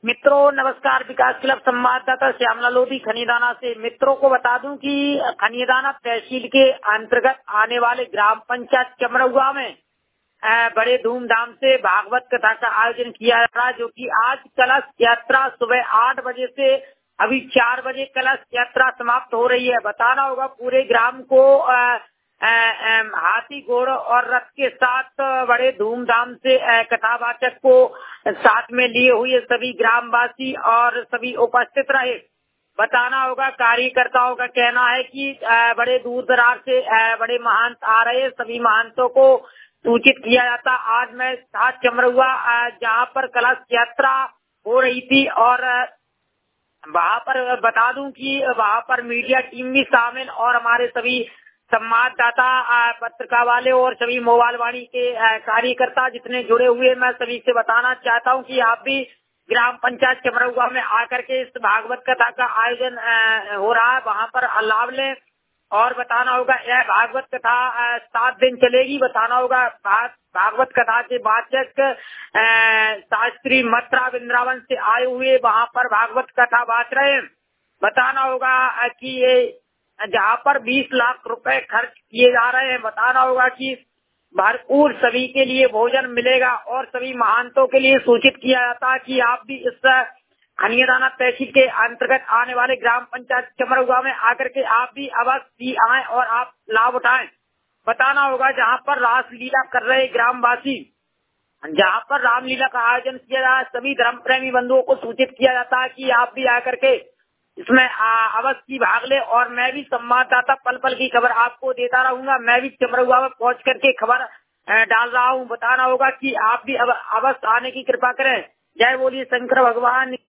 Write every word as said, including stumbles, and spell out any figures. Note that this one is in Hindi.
मित्रों नमस्कार। विकास क्लब संवाददाता श्यामला लोधी खनियादाना से। मित्रों को बता दूं कि खनियादाना तहसील के अंतर्गत आने वाले ग्राम पंचायत चमरौआ में बड़े धूमधाम से भागवत कथा का आयोजन किया जा रहा है, जो कि आज कलश यात्रा सुबह आठ बजे से अभी चार बजे कलश यात्रा समाप्त हो रही है। बताना होगा पूरे ग्राम को आ, आ, आ, हाथी घोड़े और रथ के साथ बड़े धूमधाम से कथावाचक को साथ में लिए हुए सभी ग्रामवासी और सभी उपस्थित रहे। बताना होगा कार्यकर्ताओं का कहना है कि बड़े दूर दराज से बड़े महंत आ रहे, सभी महंतों को सूचित किया जाता। आज मैं था चमरौआ जहाँ पर कलश यात्रा हो रही थी और वहाँ पर बता दूं कि वहाँ पर मीडिया टीम भी शामिल और हमारे सभी संवाददाता, पत्रकार वाले और सभी मोबाइल वाणी के कार्यकर्ता जितने जुड़े हुए, मैं सभी से बताना चाहता हूं कि आप भी ग्राम पंचायत चमरौआ में आकर के इस भागवत कथा का आयोजन हो रहा है, वहां पर लाभ लें। और बताना होगा यह भागवत कथा सात दिन चलेगी। बताना होगा भागवत कथा के वाचक शास्त्री मथुरा वृंदावन से आए हुए वहां पर भागवत कथा बांट रहे हैं। बताना होगा कि ये जहाँ पर बीस लाख रुपए खर्च किए जा रहे हैं। बताना होगा कि भरपूर सभी के लिए भोजन मिलेगा और सभी महंतों के लिए सूचित किया जाता है कि आप भी इस खनियादाना तहसील के अंतर्गत आने वाले ग्राम पंचायत चमरौआ में आकर के आप भी अवश्य आए और आप लाभ उठाएं। बताना होगा जहाँ पर रासलीला कर रहे ग्रामवासी, जहाँ पर रामलीला का आयोजन किया जा रहा है, सभी धर्म प्रेमी बंधुओं को सूचित किया जाता है कि आप भी आकर के इसमें अवश्य भाग ले। और मैं भी संवाददाता पल पल की खबर आपको देता रहूंगा। मैं भी चमरौआ में पहुंच करके खबर डाल रहा हूं। बताना होगा कि आप भी अवश्य आने की कृपा करें। जय बोलिए शंकर भगवान।